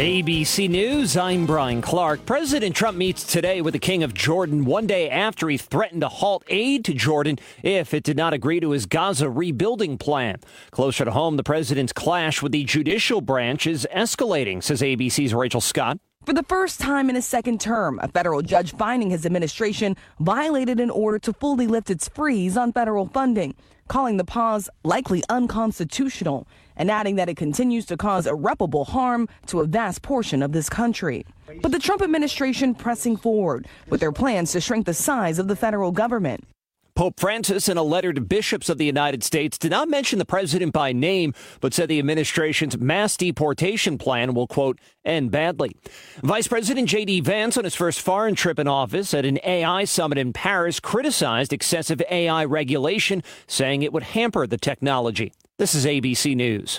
ABC News, I'm Brian Clark. President Trump meets today with the King of Jordan one day after he threatened to halt aid to Jordan if it did not agree to his Gaza rebuilding plan. Closer to home, the president's clash with the judicial branch is escalating, says ABC's Rachel Scott. For the first time in his second term, a federal judge finding his administration violated an order to fully lift its freeze on federal funding, calling the pause likely unconstitutional and adding that it continues to cause irreparable harm to a vast portion of this country. But the Trump administration pressing forward with their plans to shrink the size of the federal government. Pope Francis, in a letter to bishops of the United States, did not mention the president by name, but said the administration's mass deportation plan will, quote, end badly. Vice President J.D. Vance, on his first foreign trip in office at an AI summit in Paris, criticized excessive AI regulation, saying it would hamper the technology. This is ABC News.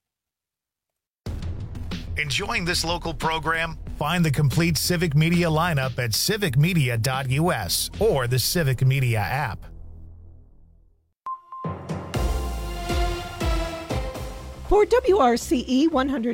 Enjoying this local program? Find the complete Civic Media lineup at civicmedia.us or the Civic Media app. For WRCE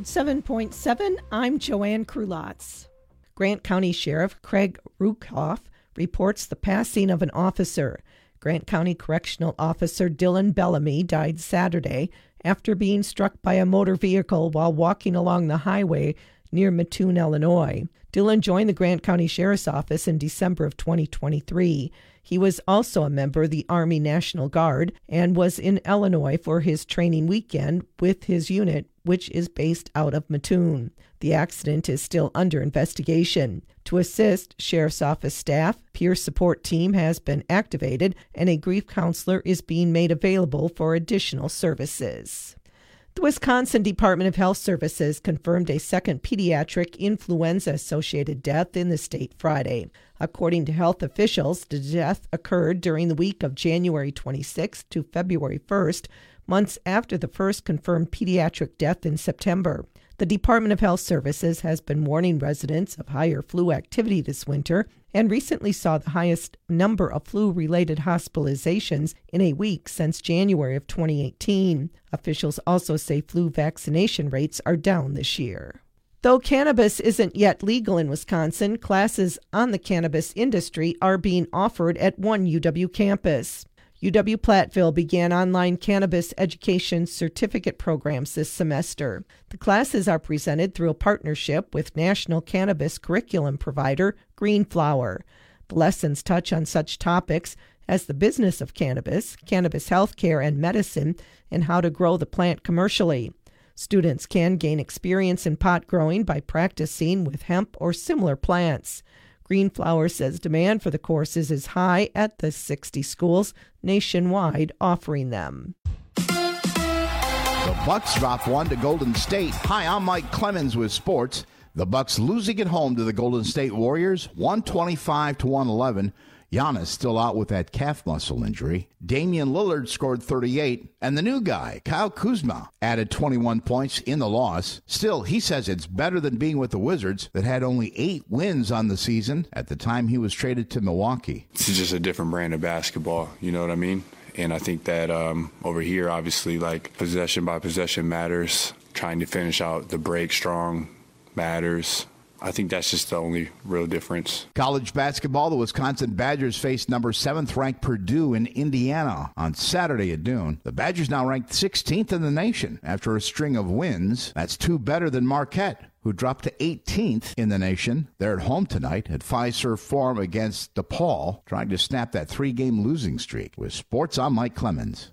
107.7, I'm Joanne Krulotz. Grant County Sheriff Craig Rukoff reports the passing of an officer. Grant County Correctional Officer Dylan Bellamy died Saturday after being struck by a motor vehicle while walking along the highway near Mattoon, Illinois. Dylan joined the Grant County Sheriff's Office in December of 2023. He was also a member of the Army National Guard and was in Illinois for his training weekend with his unit, which is based out of Mattoon. The accident is still under investigation. To assist Sheriff's Office staff, peer support team has been activated and a grief counselor is being made available for additional services. The Wisconsin Department of Health Services confirmed a second pediatric influenza-associated death in the state Friday. According to health officials, the death occurred during the week of January 26th to February 1st, months after the first confirmed pediatric death in September. The Department of Health Services has been warning residents of higher flu activity this winter and recently saw the highest number of flu-related hospitalizations in a week since January of 2018. Officials also say flu vaccination rates are down this year. Though cannabis isn't yet legal in Wisconsin, classes on the cannabis industry are being offered at one UW campus. UW-Platteville began online cannabis education certificate programs this semester. The classes are presented through a partnership with national cannabis curriculum provider Greenflower. The lessons touch on such topics as the business of cannabis, cannabis healthcare and medicine, and how to grow the plant commercially. Students can gain experience in pot growing by practicing with hemp or similar plants. Greenflower says demand for the courses is high at the 60 schools nationwide offering them. The Bucks drop one to Golden State. Hi, I'm Mike Clemens with sports. The Bucks losing at home to the Golden State Warriors, 125-111. Giannis still out with that calf muscle injury. Damian Lillard scored 38, and the new guy, Kyle Kuzma, added 21 points in the loss. Still, he says it's better than being with the Wizards that had only 8 wins on the season at the time he was traded to Milwaukee. It's just a different brand of basketball, you know what I mean? And I think that over here, obviously, like possession by possession matters. Trying to finish out the break strong matters. I think that's just the only real difference. College basketball, the Wisconsin Badgers face number 7th ranked Purdue in Indiana on Saturday at noon. The Badgers now ranked 16th in the nation after a string of wins. That's 2 better than Marquette, who dropped to 18th in the nation. They're at home tonight at Fiserv Forum against DePaul, trying to snap that 3-game losing streak. With sports, I'm Mike Clemens.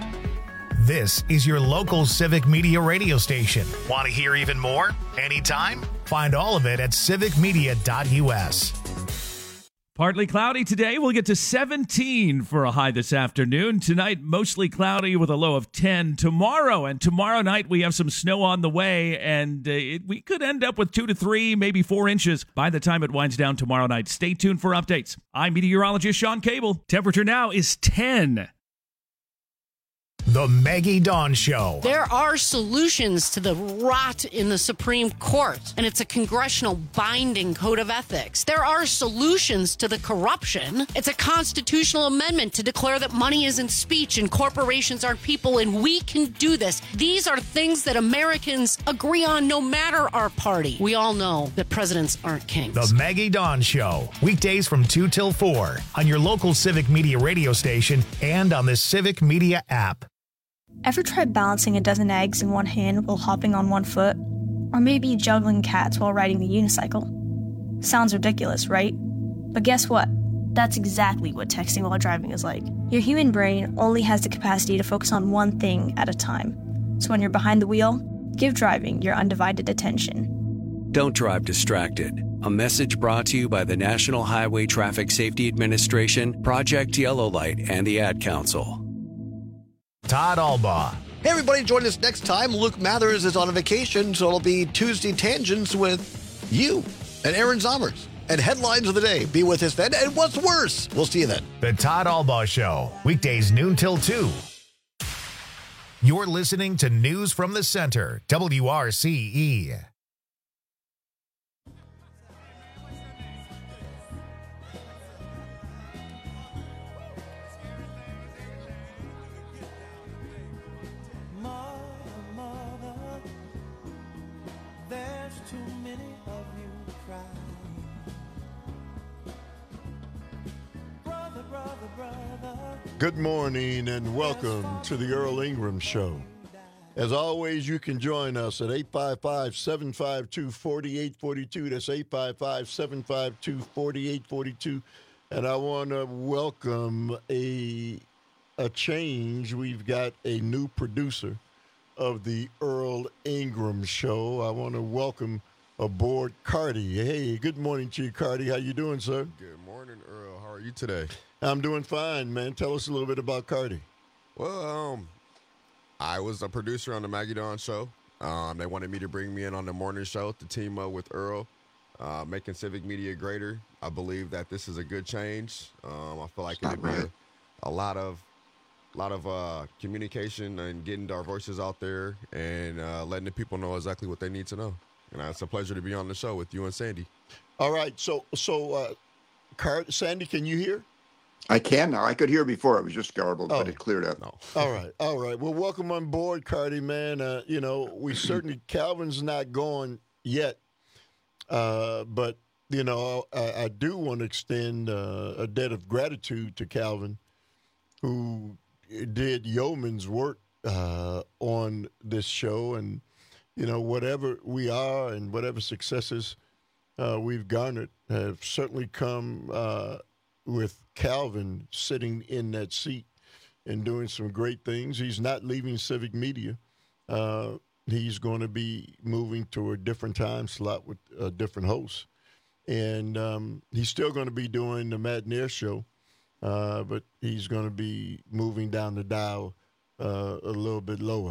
This is your local Civic Media radio station. Want to hear even more? Anytime? Find all of it at civicmedia.us. Partly cloudy today. We'll get to 17 for a high this afternoon. Tonight, mostly cloudy with a low of 10. Tomorrow night, we have some snow on the way, and we could end up with 2 to 3, maybe 4 inches by the time it winds down tomorrow night. Stay tuned for updates. I'm meteorologist Sean Cable. Temperature now is 10. The Maggie Dawn Show. There are solutions to the rot in the Supreme Court, and it's a congressional binding code of ethics. There are solutions to the corruption. It's a constitutional amendment to declare that money isn't speech and corporations aren't people, and we can do this. These are things that Americans agree on no matter our party. We all know that presidents aren't kings. The Maggie Dawn Show. Weekdays from 2 till 4 on your local Civic Media radio station and on the Civic Media app. Ever tried balancing a dozen eggs in one hand while hopping on one foot? Or maybe juggling cats while riding the unicycle? Sounds ridiculous, right? But guess what? That's exactly what texting while driving is like. Your human brain only has the capacity to focus on one thing at a time. So when you're behind the wheel, give driving your undivided attention. Don't drive distracted. A message brought to you by the National Highway Traffic Safety Administration, Project Yellow Light, and the Ad Council. Todd Albaugh. Hey, everybody, join us next time. Luke Mathers is on a vacation, so it'll be Tuesday Tangents with you and Aaron Zommers. And Headlines of the Day. Be with us then. And what's worse? We'll see you then. The Todd Albaugh Show. Weekdays noon till 2. You're listening to News from the Center, WRCE. Good morning and welcome to the Earl Ingram Show. As always, you can join us at 855-752-4842. That's 855-752-4842. And I want to welcome a change. We've got a new producer of the Earl Ingram Show. I want to welcome aboard Cardi. Hey, good morning to you, Cardi. How you doing, sir? Good morning, Earl. How are you today? I'm doing fine, man. Tell us a little bit about Cardi. Well, I was a producer on the Maggie Dawn Show. They wanted me to bring me in on the morning show to team up with Earl, making Civic Media greater. I believe that this is a good change. I feel like it'll be a lot of communication and getting our voices out there and letting the people know exactly what they need to know. And it's a pleasure to be on the show with you and Sandy. All right. So Sandy, can you hear? I can now. I could hear before. It was just garbled, but it cleared up. No. All right. Well, welcome on board, Cardi, man. We certainly, Calvin's not gone yet. But, I do want to extend a debt of gratitude to Calvin, who did yeoman's work on this show. And, whatever we are and whatever successes we've garnered have certainly come with Calvin sitting in that seat and doing some great things. He's not leaving Civic Media. He's going to be moving to a different time slot with a different host. And he's still going to be doing the Matt Nair Show, but he's going to be moving down the dial a little bit lower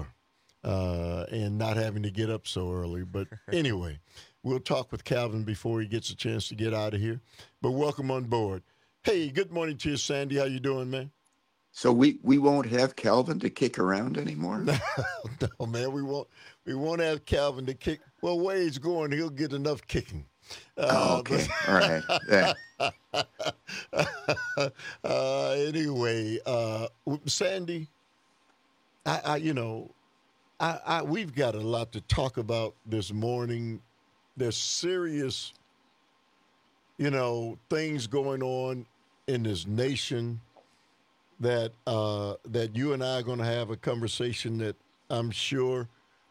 and not having to get up so early. But anyway, we'll talk with Calvin before he gets a chance to get out of here. But welcome on board. Hey, good morning to you, Sandy. How you doing, man? So we won't have Calvin to kick around anymore? No, man. We won't have Calvin to kick. Well, where he's going, he'll get enough kicking. Okay. All right. Yeah. Anyway, Sandy, we've got a lot to talk about this morning. There's serious, things going on in this nation that you and I are going to have a conversation that I'm sure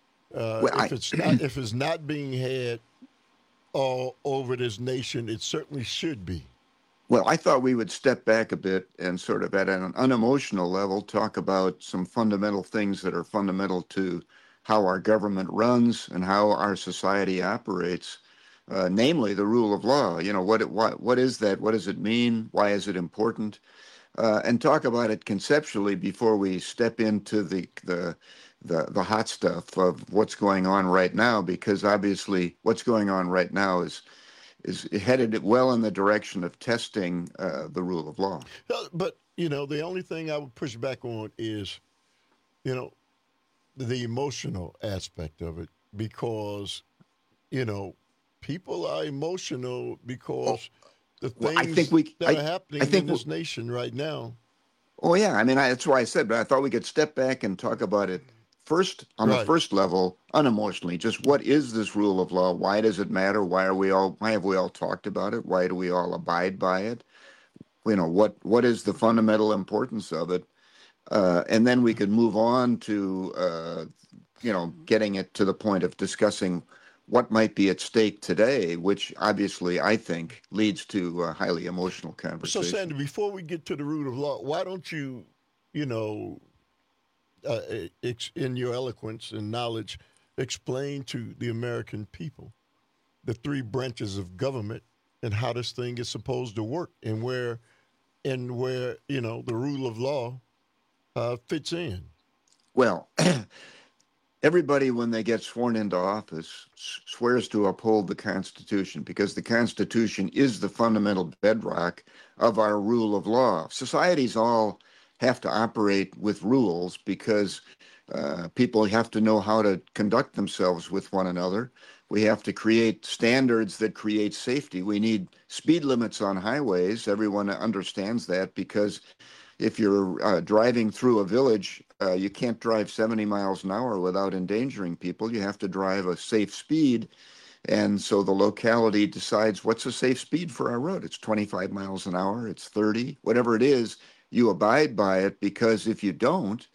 if it's not being had all over this nation, it certainly should be. Well, I thought we would step back a bit and sort of at an unemotional level talk about some fundamental things that are fundamental to how our government runs and how our society operates. Namely, the rule of law. What is that? What does it mean? Why is it important? And talk about it conceptually before we step into the hot stuff of what's going on right now. Because obviously, what's going on right now is headed well in the direction of testing the rule of law. But the only thing I would push back on is, the emotional aspect of it, because, people are emotional because the things that are happening in this nation right now. Oh, yeah. I mean, that's why I said, but I thought we could step back and talk about it first, on the first level, unemotionally. Just what is this rule of law? Why does it matter? Why have we all talked about it? Why do we all abide by it? What is the fundamental importance of it? And then we could move on to, getting it to the point of discussing what might be at stake today, which obviously I think leads to a highly emotional conversation. So, Sandy, before we get to the root of law, why don't you, in your eloquence and knowledge, explain to the American people the three branches of government and how this thing is supposed to work, and where the rule of law fits in? Well, everybody, when they get sworn into office, swears to uphold the Constitution, because the Constitution is the fundamental bedrock of our rule of law. Societies all have to operate with rules because people have to know how to conduct themselves with one another. We have to create standards that create safety. We need speed limits on highways. Everyone understands that, because if you're driving through a village, you can't drive 70 miles an hour without endangering people. You have to drive a safe speed. And so the locality decides what's a safe speed for our road. It's 25 miles an hour, it's 30, whatever it is, you abide by it, because if you don't,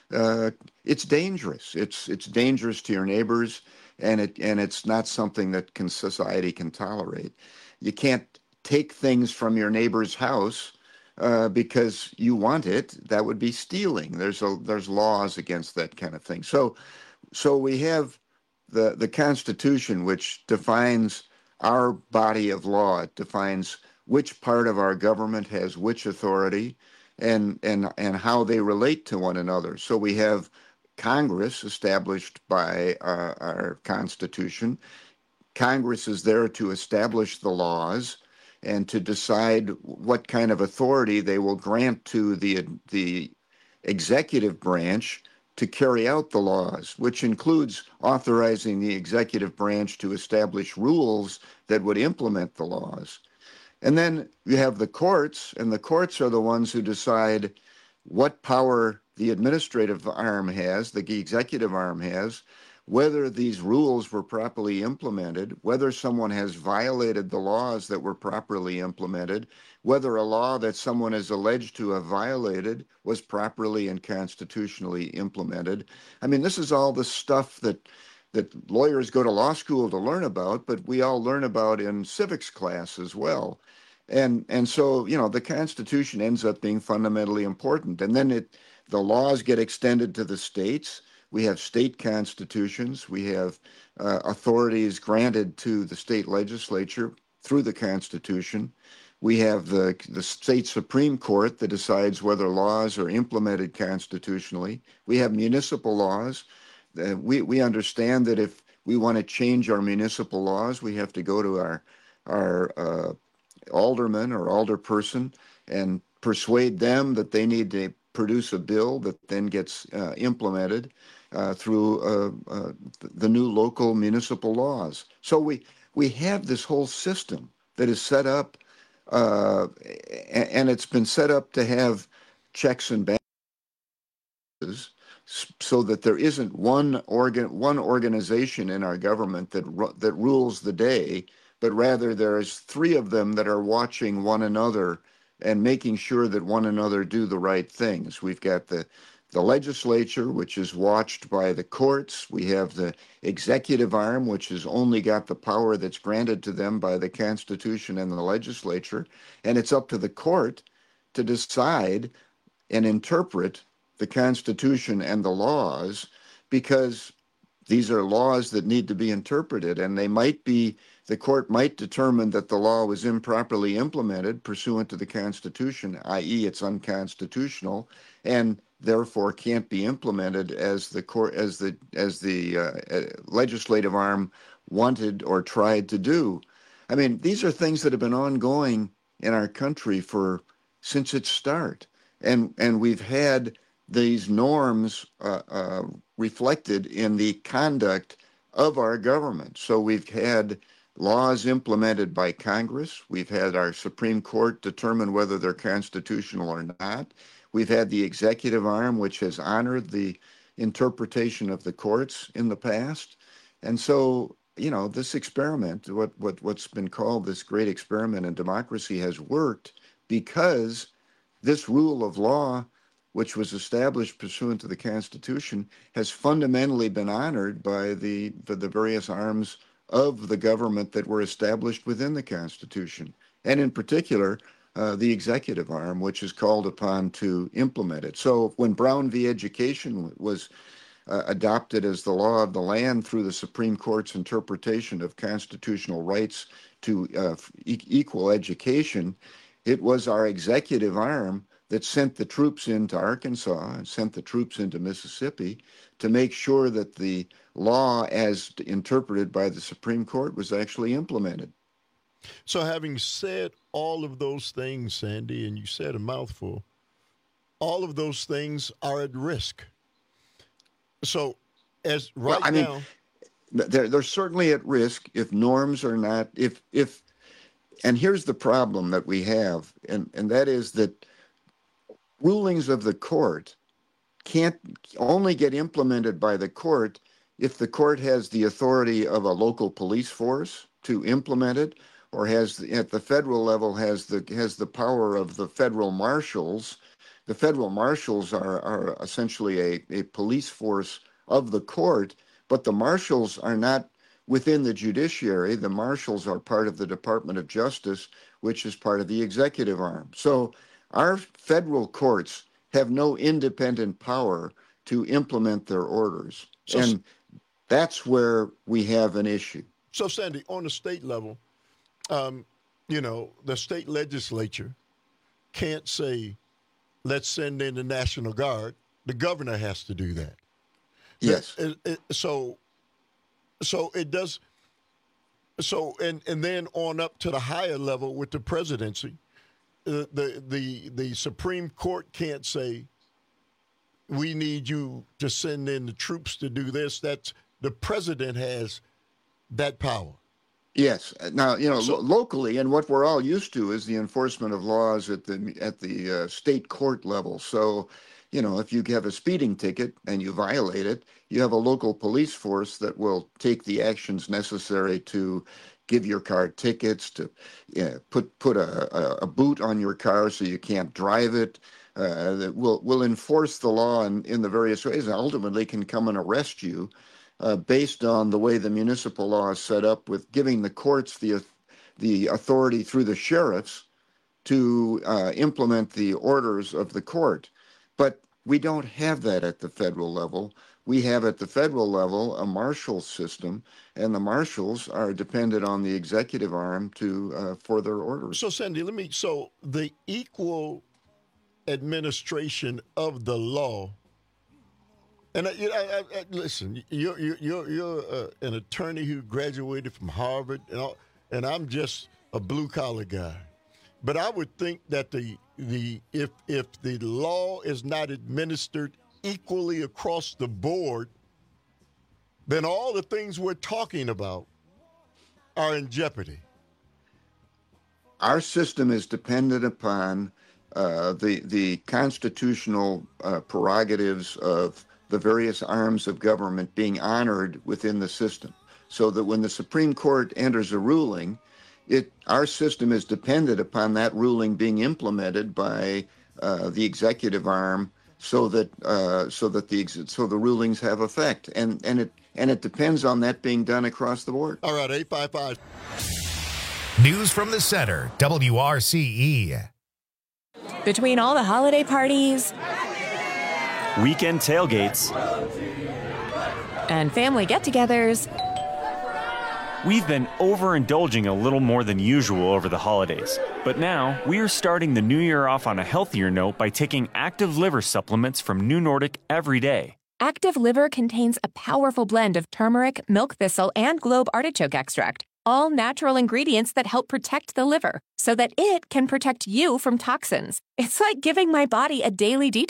it's dangerous. It's dangerous to your neighbors, and it's not something that society can tolerate. You can't take things from your neighbor's house because you want it. That would be stealing. There's laws against that kind of thing. So we have the Constitution, which defines our body of law. It defines which part of our government has which authority, and how they relate to one another. So we have Congress, established by our Constitution. Congress is there to establish the laws and to decide what kind of authority they will grant to the executive branch to carry out the laws, which includes authorizing the executive branch to establish rules that would implement the laws. And then you have the courts, and the courts are the ones who decide what power the administrative arm has, the executive arm has, whether these rules were properly implemented, whether someone has violated the laws that were properly implemented, whether a law that someone is alleged to have violated was properly and constitutionally implemented. I mean, this is all the stuff that lawyers go to law school to learn about, but we all learn about in civics class as well. And so, the Constitution ends up being fundamentally important. And then the laws get extended to the states. We have state constitutions. We have authorities granted to the state legislature through the Constitution. We have the state Supreme Court that decides whether laws are implemented constitutionally. We have municipal laws. We understand that if we want to change our municipal laws, we have to go to our alderman or alderperson and persuade them that they need to produce a bill that then gets implemented through the new local municipal laws. So we have this whole system that is set up, and it's been set up to have checks and balances, so that there isn't one organization in our government that rules the day, but rather there's three of them that are watching one another and making sure that one another do the right things. We've got the legislature, which is watched by the courts. We have the executive arm, which has only got the power that's granted to them by the Constitution and the legislature. And it's up to the court to decide and interpret the Constitution and the laws, because these are laws that need to be interpreted, and the court might determine that the law was improperly implemented pursuant to the Constitution, i.e. it's unconstitutional, and therefore can't be implemented as the legislative arm wanted or tried to do. I mean, these are things that have been ongoing in our country since its start, and we've had these norms reflected in the conduct of our government. So we've had laws implemented by Congress. We've had our Supreme Court determine whether they're constitutional or not. We've had the executive arm, which has honored the interpretation of the courts in the past. And so, this experiment, what's been called this great experiment in democracy, has worked because this rule of law, which was established pursuant to the Constitution, has fundamentally been honored by the various arms of the government that were established within the Constitution, and in particular, the executive arm, which is called upon to implement it. So when Brown v. Education was adopted as the law of the land through the Supreme Court's interpretation of constitutional rights to equal education, it was our executive arm that sent the troops into Arkansas and sent the troops into Mississippi to make sure that the law as interpreted by the Supreme Court was actually implemented. So having said all of those things, Sandy, and you said a mouthful, all of those things are at risk. So now... They're certainly at risk if norms are not, and here's the problem that we have, and that is that rulings of the court can't only get implemented by the court if the court has the authority of a local police force to implement it, or has at the federal level has the power of the federal marshals. The federal marshals are essentially a police force of the court, but the marshals are not within the judiciary. The marshals are part of the Department of Justice, which is part of the executive arm. So our federal courts have no independent power to implement their orders. And that's where we have an issue. So, Sandy, on the state level, the state legislature can't say, let's send in the National Guard. The governor has to do that. Yes. So it does. So, and then on up to the higher level with the presidency, the Supreme Court can't say, we need you to send in the troops to do this. That's the president has that power. Yes. Now, locally, and what we're all used to is the enforcement of laws at the state court level. So, if you have a speeding ticket and you violate it, you have a local police force that will take the actions necessary to give your car tickets, to put a boot on your car so you can't drive it. That will enforce the law in the various ways, and ultimately can come and arrest you based on the way the municipal law is set up, with giving the courts the authority through the sheriffs to implement the orders of the court. But we don't have that at the federal level. We have at the federal level a marshal system, and the marshals are dependent on the executive arm for their orders. So, Sandy, so the equal administration of the law, and listen, you're an attorney who graduated from Harvard, and I'm just a blue collar guy. But I would think that if the law is not administered equally across the board, then all the things we're talking about are in jeopardy. Our system is dependent upon the constitutional prerogatives of the various arms of government being honored within the system, so that when the Supreme Court enters a ruling, our system is dependent upon that ruling being implemented by the executive arm, so that the rulings have effect, and it depends on that being done across the board. All right, 855. News from the center, WRCE. Between all the holiday parties, weekend tailgates, and family get-togethers, we've been overindulging a little more than usual over the holidays. But now, we are starting the new year off on a healthier note by taking Active Liver supplements from New Nordic every day. Active Liver contains a powerful blend of turmeric, milk thistle, and globe artichoke extract, all natural ingredients that help protect the liver so that it can protect you from toxins. It's like giving my body a daily detox.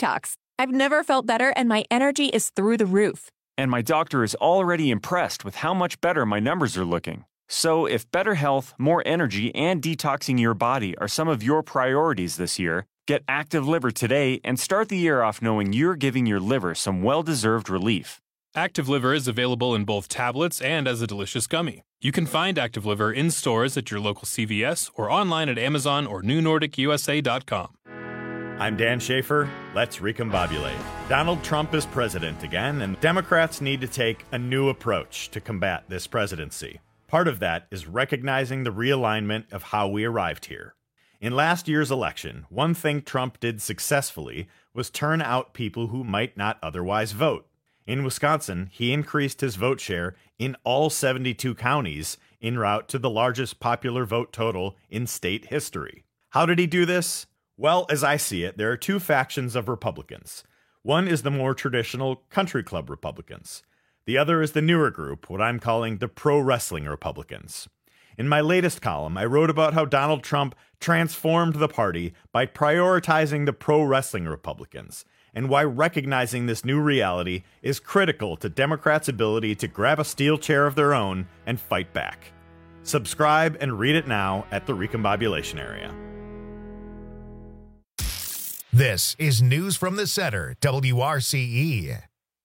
I've never felt better, and my energy is through the roof. And my doctor is already impressed with how much better my numbers are looking. So if better health, more energy, and detoxing your body are some of your priorities this year, get Active Liver today and start the year off knowing you're giving your liver some well-deserved relief. Active Liver is available in both tablets and as a delicious gummy. You can find Active Liver in stores at your local CVS or online at Amazon or NewNordicUSA.com. I'm Dan Schaefer. Let's recombobulate. Donald Trump is president again, and Democrats need to take a new approach to combat this presidency. Part of that is recognizing the realignment of how we arrived here. In last year's election, one thing Trump did successfully was turn out people who might not otherwise vote. In Wisconsin, he increased his vote share in all 72 counties en route to the largest popular vote total in state history. How did he do this? Well, as I see it, there are two factions of Republicans. One is the more traditional country club Republicans. The other is the newer group, what I'm calling the pro-wrestling Republicans. In my latest column, I wrote about how Donald Trump transformed the party by prioritizing the pro-wrestling Republicans, and why recognizing this new reality is critical to Democrats' ability to grab a steel chair of their own and fight back. Subscribe and read it now at the Recombobulation Area. This is News from the Center, WRCE.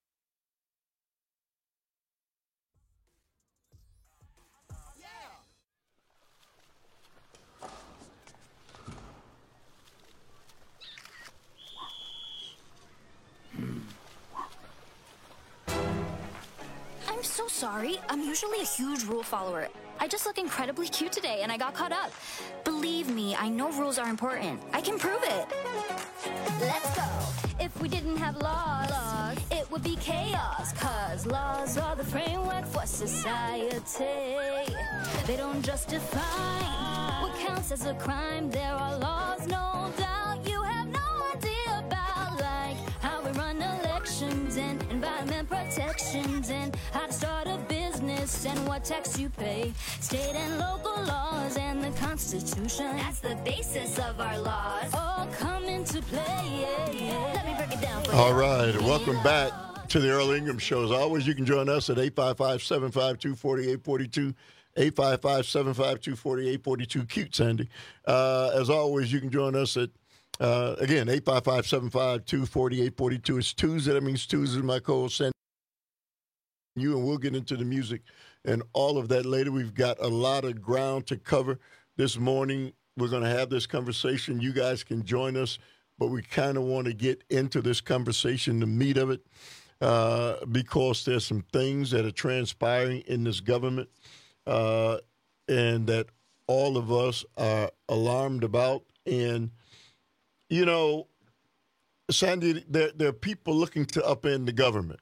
I'm so sorry. I'm usually a huge rule follower. I just look incredibly cute today and I got caught up. Believe me, I know rules are important. I can prove it. Let's go. If we didn't have laws, it would be chaos. 'Cause laws are the framework for society. They don't just define what counts as a crime. There are laws, no doubt. You have no idea about, like, how we run elections and environment protections and how to start a business and what tax you pay. State and local laws and the Constitution. That's the basis of our laws. All come into play. Let me break it down for you. All right. Welcome back to the Earl Ingram Show. As always, you can join us at 855-752-4842. 855-752-4842. Cute, Sandy. As always, you can join us at, again, 855-752-4842. It's Tuesday. That means Tuesday. My co-host, Sandy. And we'll get into the music and all of that later. We've got a lot of ground to cover this morning. We're going to have this conversation. You guys can join us, but we kind of want to get into this conversation, the meat of it, because there's some things that are transpiring in this government and that all of us are alarmed about. And, you know, Sandy, there are people looking to upend the government.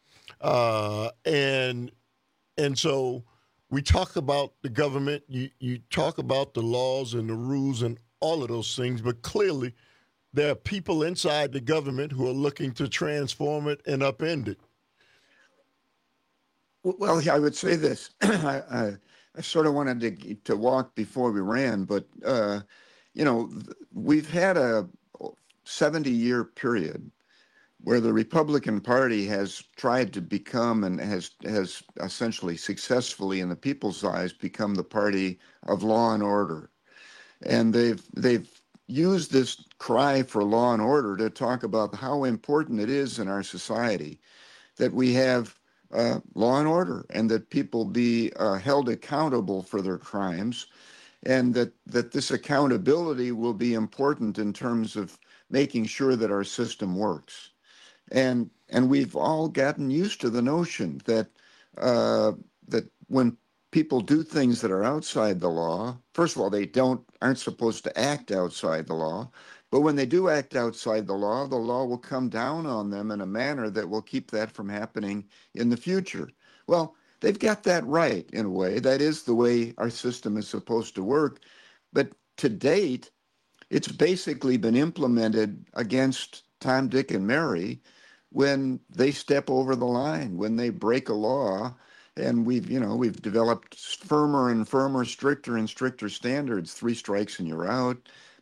And so we talk about the government, you talk about the laws and the rules and all of those things, but clearly there are people inside the government who are looking to transform it and upend it. Well, I would say this. I sort of wanted to walk before we ran, but, you know, we've had a 70-year period where the Republican Party has tried to become and has essentially successfully, in the people's eyes, become the party of law and order. And they've used this cry for law and order to talk about how important it is in our society that we have law and order and that people be held accountable for their crimes, and that this accountability will be important in terms of making sure that our system works. And we've all gotten used to the notion that that when people do things that are outside the law, first of all, they aren't supposed to act outside the law. But when they do act outside the law will come down on them in a manner that will keep that from happening in the future. Well, they've got that right in a way. That is the way our system is supposed to work. But to date, it's basically been implemented against Tom, Dick, and Mary when they step over the line, when they break a law. And we've developed firmer and firmer, stricter and stricter standards. 3 strikes and you're out.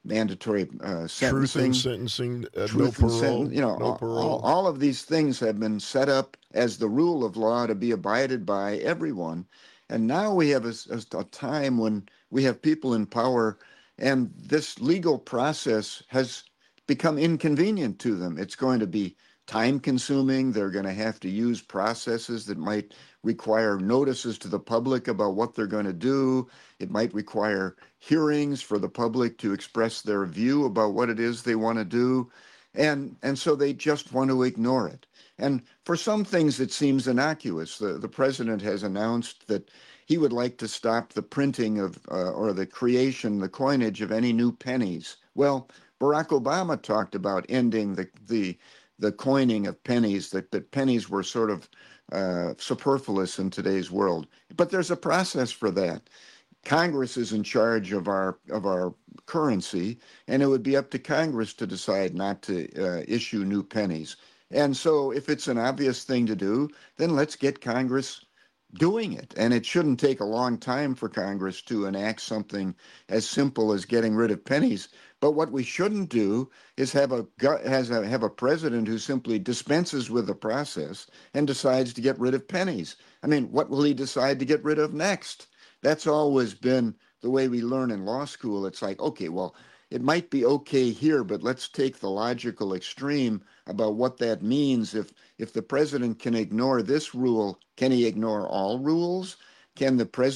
mandatory sentencing. Truth in sentencing, Truth no in parole. no parole. All of these things have been set up as the rule of law to be abided by everyone. And now we have a time when we have people in power, and this legal process has become inconvenient to them. It's going to be time-consuming. They're going to have to use processes that might require notices to the public about what they're going to do. It might require hearings for the public to express their view about what it is they want to do. And so they just want to ignore it. And for some things, it seems innocuous. The president has announced that he would like to stop the printing of or the creation, the coinage of any new pennies. Well, Barack Obama talked about ending the coining of pennies, that pennies were sort of superfluous in today's world. But there's a process for that. Congress is in charge of our currency, and it would be up to Congress to decide not to issue new pennies. And so if it's an obvious thing to do, then let's get Congress doing it. And it shouldn't take a long time for Congress to enact something as simple as getting rid of pennies. But what we shouldn't do is have a president who simply dispenses with the process and decides to get rid of pennies. I mean, what will he decide to get rid of next? That's always been the way we learn in law school. It's like, okay, well, it might be okay here, but let's take the logical extreme about what that means. If the president can ignore this rule, can he ignore all rules? Is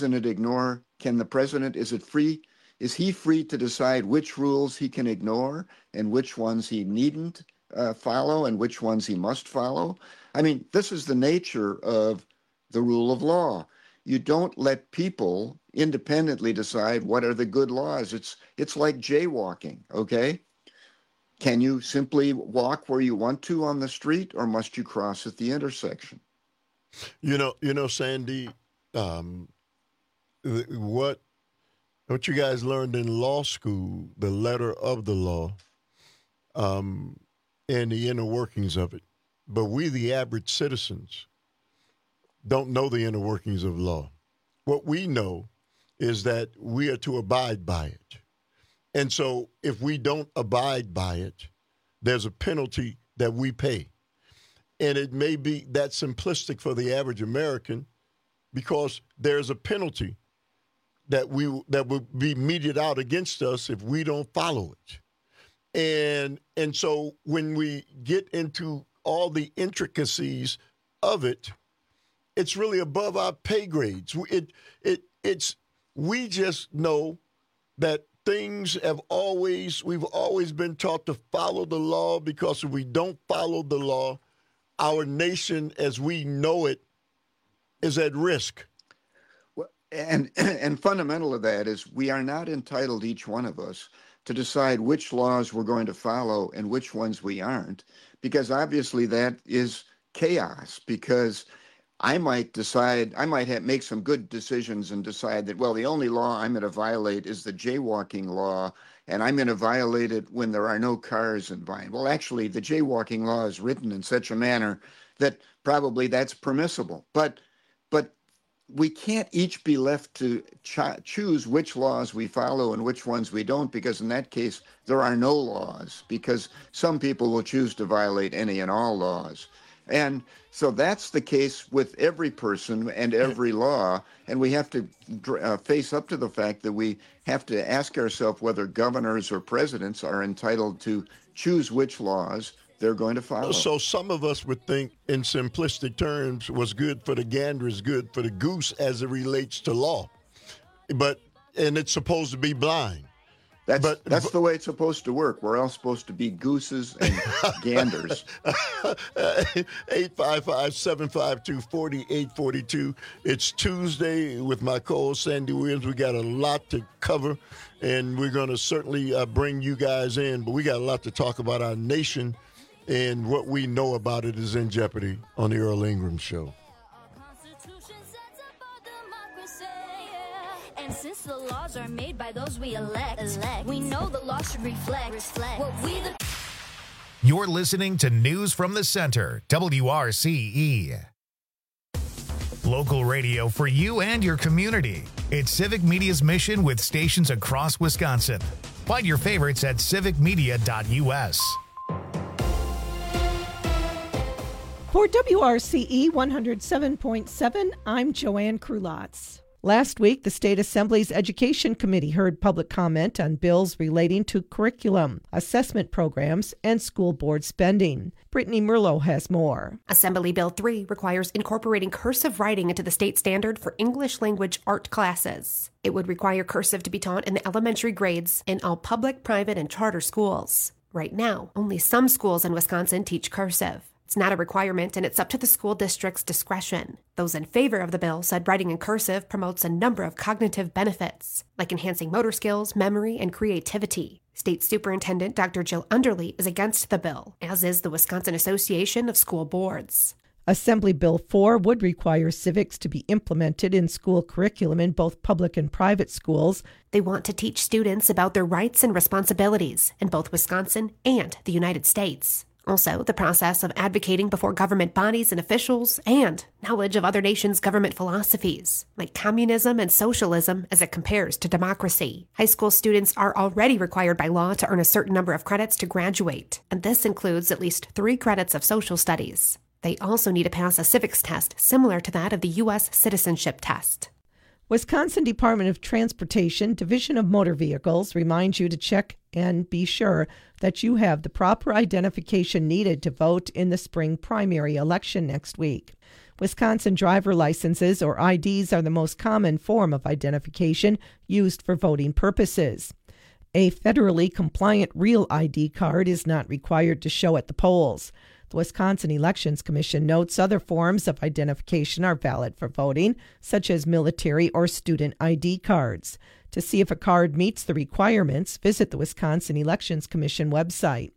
he free to decide which rules he can ignore and which ones he needn't follow and which ones he must follow? I mean, this is the nature of the rule of law. You don't let people independently decide what are the good laws. It's like jaywalking, okay? Can you simply walk where you want to on the street, or must you cross at the intersection? You know, Sandy, what you guys learned in law school, the letter of the law, and the inner workings of it. But we, the average citizens, don't know the inner workings of law. What we know is that we are to abide by it. And so if we don't abide by it, there's a penalty that we pay. And it may be that simplistic for the average American because there's a penalty that will be meted out against us if we don't follow it. And so when we get into all the intricacies of it, it's really above our pay grades. We just know that we've always been taught to follow the law, because if we don't follow the law, our nation as we know it is at risk. Well, and fundamental to that is we are not entitled, each one of us, to decide which laws we're going to follow and which ones we aren't, because obviously that is chaos. Because I might make some good decisions and decide that, well, the only law I'm going to violate is the jaywalking law, and I'm going to violate it when there are no cars involved. Well, actually, the jaywalking law is written in such a manner that probably that's permissible. But we can't each be left to choose which laws we follow and which ones we don't, because in that case, there are no laws, because some people will choose to violate any and all laws. And so that's the case with every person and every law, and we have to face up to the fact that we have to ask ourselves whether governors or presidents are entitled to choose which laws they're going to follow. So some of us would think, in simplistic terms, what's good for the gander is good for the goose as it relates to law. And it's supposed to be blind. That's the way it's supposed to work. We're all supposed to be gooses and ganders. 855-752-4842. It's Tuesday with my co-host Sandy Williams. We got a lot to cover, and we're going to certainly bring you guys in. But we got a lot to talk about our nation, and what we know about it is in jeopardy on the Earl Ingram Show. And since the laws are made by those we elect, we know the law should reflect what we the... You're listening to News from the Center, WRCE. Local radio for you and your community. It's Civic Media's mission with stations across Wisconsin. Find your favorites at civicmedia.us. For WRCE 107.7, I'm Joanne Krulotz. Last week, the State Assembly's Education Committee heard public comment on bills relating to curriculum, assessment programs, and school board spending. Brittany Merlo has more. Assembly Bill 3 requires incorporating cursive writing into the state standard for English language art classes. It would require cursive to be taught in the elementary grades in all public, private, and charter schools. Right now, only some schools in Wisconsin teach cursive. It's not a requirement, and it's up to the school district's discretion. Those in favor of the bill said writing in cursive promotes a number of cognitive benefits, like enhancing motor skills, memory, and creativity. State Superintendent Dr. Jill Underly is against the bill, as is the Wisconsin Association of School Boards. Assembly Bill 4 would require civics to be implemented in school curriculum in both public and private schools. They want to teach students about their rights and responsibilities in both Wisconsin and the United States. Also, the process of advocating before government bodies and officials, and knowledge of other nations' government philosophies, like communism and socialism as it compares to democracy. High school students are already required by law to earn a certain number of credits to graduate, and this includes at least 3 credits of social studies. They also need to pass a civics test similar to that of the U.S. citizenship test. Wisconsin Department of Transportation, Division of Motor Vehicles, reminds you to check and be sure that you have the proper identification needed to vote in the spring primary election next week. Wisconsin driver licenses, or IDs, are the most common form of identification used for voting purposes. A federally compliant real ID card is not required to show at the polls. The Wisconsin Elections Commission notes other forms of identification are valid for voting, such as military or student ID cards. To see if a card meets the requirements, visit the Wisconsin Elections Commission website.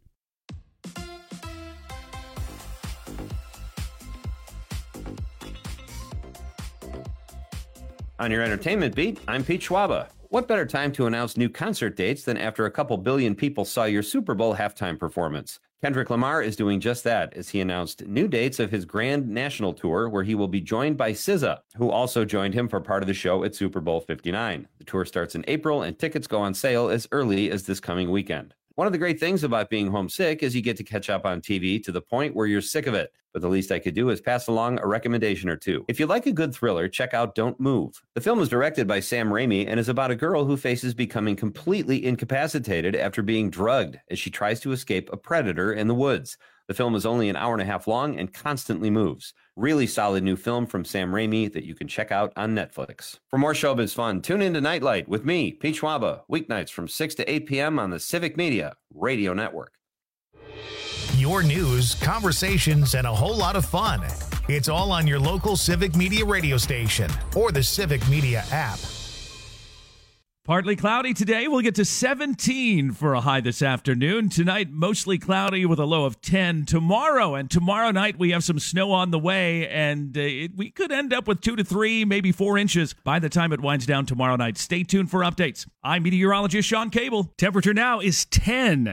On your entertainment beat, I'm Pete Schwaba. What better time to announce new concert dates than after a couple billion people saw your Super Bowl halftime performance? Kendrick Lamar is doing just that as he announced new dates of his grand national tour, where he will be joined by SZA, who also joined him for part of the show at Super Bowl 59. The tour starts in April, and tickets go on sale as early as this coming weekend. One of the great things about being homesick is you get to catch up on TV to the point where you're sick of it. But the least I could do is pass along a recommendation or two. If you like a good thriller, check out Don't Move. The film is directed by Sam Raimi and is about a girl who faces becoming completely incapacitated after being drugged as she tries to escape a predator in the woods. The film is only an hour and a half long and constantly moves. Really solid new film from Sam Raimi that you can check out on Netflix. For more showbiz fun, tune in to Nightlight with me, Pete Schwaba, weeknights from 6 to 8 p.m. on the Civic Media Radio Network. Your news, conversations, and a whole lot of fun. It's all on your local Civic Media radio station or the Civic Media app. Partly cloudy today. We'll get to 17 for a high this afternoon. Tonight, mostly cloudy with a low of 10. Tomorrow night, we have some snow on the way, and we could end up with 2 to 3, maybe 4 inches by the time it winds down tomorrow night. Stay tuned for updates. I'm meteorologist Sean Cable. Temperature now is 10.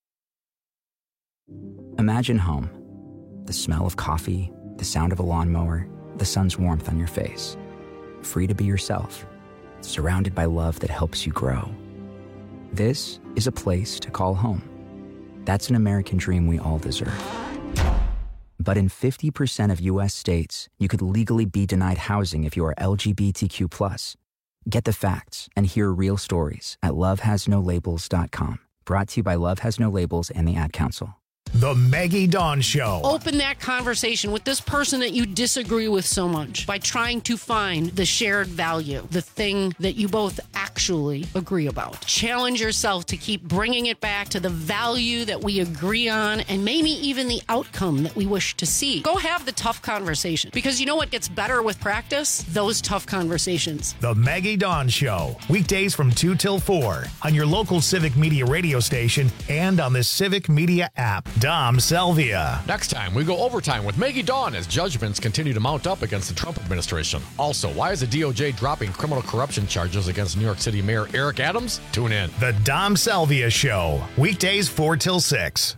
Imagine home. The smell of coffee, the sound of a lawnmower, the sun's warmth on your face. Free to be yourself. Surrounded by love that helps you grow. This is a place to call home. That's an American dream we all deserve. But in 50% of U.S. states, you could legally be denied housing if you are LGBTQ+. Get the facts and hear real stories at lovehasnolabels.com. Brought to you by Love Has No Labels and the Ad Council. The Maggie Dawn Show. Open that conversation with this person that you disagree with so much by trying to find the shared value, the thing that you both actually agree about. Challenge yourself to keep bringing it back to the value that we agree on and maybe even the outcome that we wish to see. Go have the tough conversation, because you know what gets better with practice? Those tough conversations. The Maggie Dawn Show. Weekdays from 2 till 4 on your local Civic Media radio station and on the Civic Media app. Dom Salvia. Next time, we go overtime with Maggie Dawn as judgments continue to mount up against the Trump administration. Also, why is the DOJ dropping criminal corruption charges against New York City Mayor Eric Adams? Tune in. The Dom Salvia Show. Weekdays 4 till 6.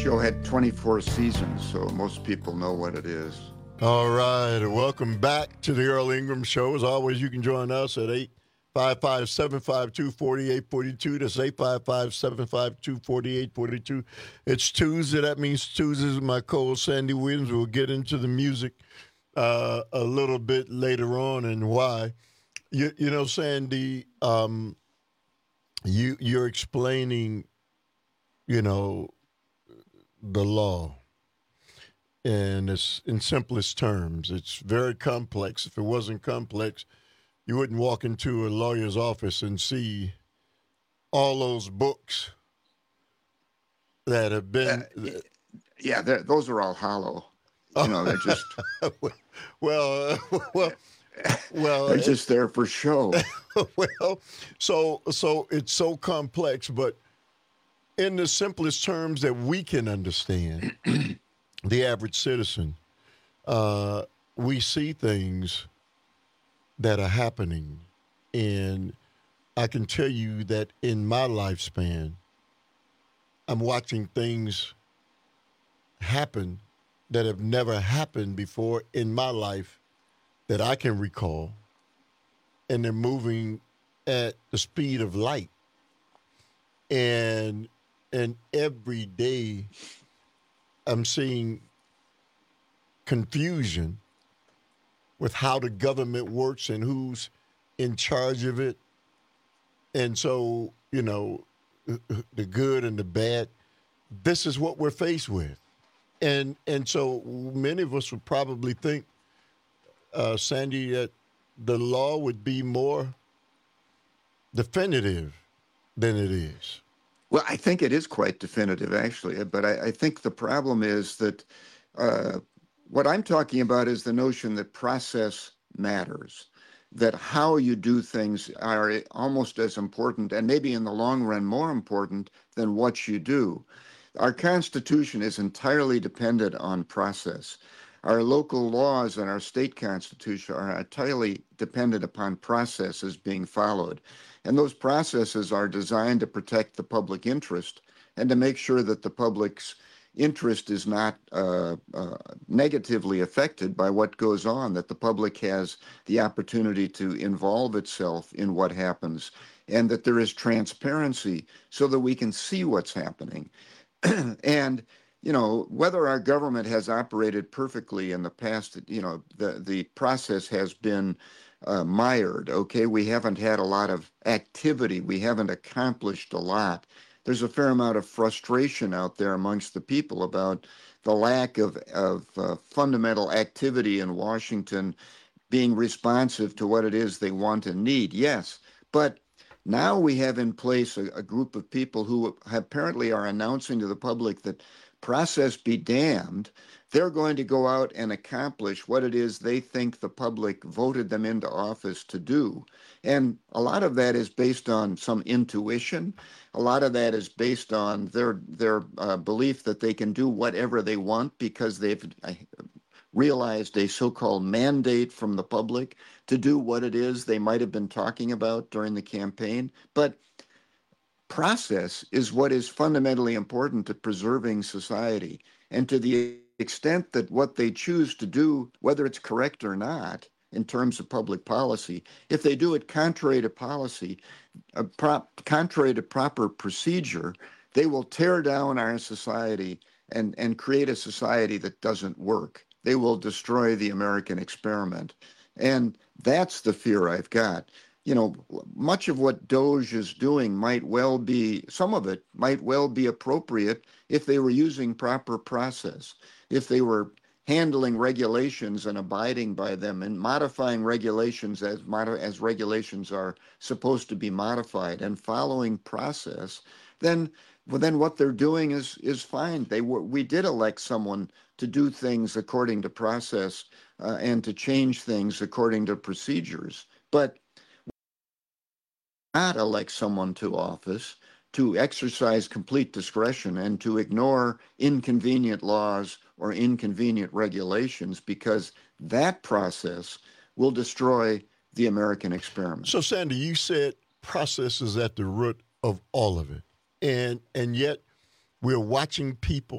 show had 24 seasons, so most people know what it is. All right. Welcome back to the Earl Ingram Show. As always, you can join us at 855-752-4842. That's 855-752-4842. It's Tuesday. That means Tuesdays with my co-host Sandy Williams. We'll get into the music a little bit later on and why. You know, Sandy, you're explaining, you know, the law. And it's in simplest terms. It's very complex. If it wasn't complex, you wouldn't walk into a lawyer's office and see all those books that have been. Those are all hollow. You know, they're just. well, they're just there for show. Well, so it's so complex, but in the simplest terms that we can understand. The average citizen, we see things that are happening. And I can tell you that in my lifespan, I'm watching things happen that have never happened before in my life that I can recall. And they're moving at the speed of light. And every day, I'm seeing confusion with how the government works and who's in charge of it. And so, you know, the good and the bad, this is what we're faced with. And so many of us would probably think, Sandy, that the law would be more definitive than it is. Well, I think it is quite definitive, actually. But I think the problem is that what I'm talking about is the notion that process matters, that how you do things are almost as important, and maybe in the long run more important than what you do. Our Constitution is entirely dependent on process. Our local laws and our state constitution are entirely dependent upon processes being followed. And those processes are designed to protect the public interest and to make sure that the public's interest is not negatively affected by what goes on, that the public has the opportunity to involve itself in what happens, and that there is transparency so that we can see what's happening. And, you know, whether our government has operated perfectly in the past, you know, the process has been mired, okay? We haven't had a lot of activity. We haven't accomplished a lot. There's a fair amount of frustration out there amongst the people about the lack of fundamental activity in Washington being responsive to what it is they want and need. Yes, but now we have in place a group of people who apparently are announcing to the public that process be damned. They're going to go out and accomplish what it is they think the public voted them into office to do. And a lot of that is based on some intuition. A lot of that is based on their belief that they can do whatever they want because they've realized a so-called mandate from the public to do what it is they might have been talking about during the campaign. But process is what is fundamentally important to preserving society. And to the extent that what they choose to do, whether it's correct or not, in terms of public policy, if they do it contrary to policy, contrary to proper procedure, they will tear down our society and create a society that doesn't work. They will destroy the American experiment. And that's the fear I've got. You know, much of what DOJ is doing might well be, some of it might well be appropriate if they were using proper process, if they were handling regulations and abiding by them and modifying regulations as regulations are supposed to be modified and following process, then what they're doing is fine. We did elect someone to do things according to process and to change things according to procedures. But not elect someone to office to exercise complete discretion and to ignore inconvenient laws or inconvenient regulations, because that process will destroy the American experiment. So, Sandy, you said process is at the root of all of it. And yet we're watching people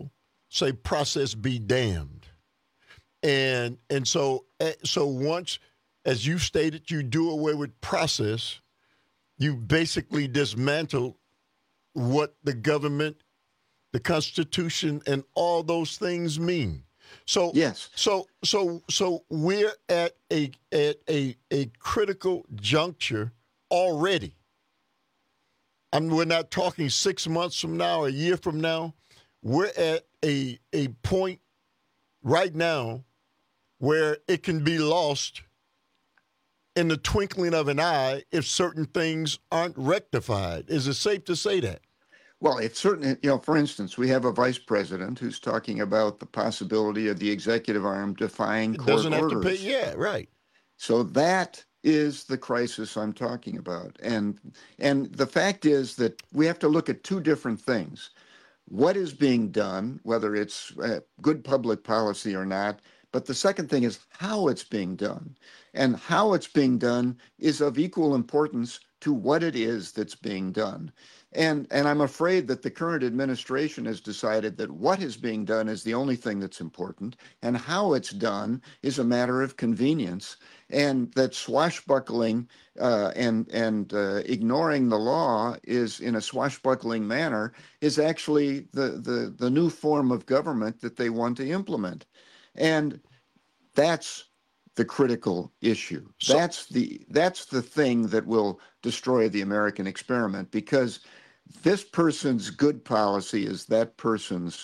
say process be damned. And so once, as you stated, you do away with process, you basically dismantle what the government, the Constitution, and all those things mean. So yes. So we're at a critical juncture already. We're not talking 6 months from now, a year from now. We're at a point right now where it can be lost in the twinkling of an eye if certain things aren't rectified. Is it safe to say that? Well, it's certainly, for instance, we have a vice president who's talking about the possibility of the executive arm defying court orders. Doesn't have to pay, yeah, right. So that is the crisis I'm talking about. And the fact is that we have to look at two different things. What is being done, whether it's good public policy or not, but the second thing is how it's being done. And how it's being done is of equal importance to what it is that's being done. And I'm afraid that the current administration has decided that what is being done is the only thing that's important, and how it's done is a matter of convenience, and that swashbuckling and ignoring the law is in a swashbuckling manner is actually the new form of government that they want to implement. And that's the critical issue. That's the thing that will destroy the American experiment, because this person's good policy is that person's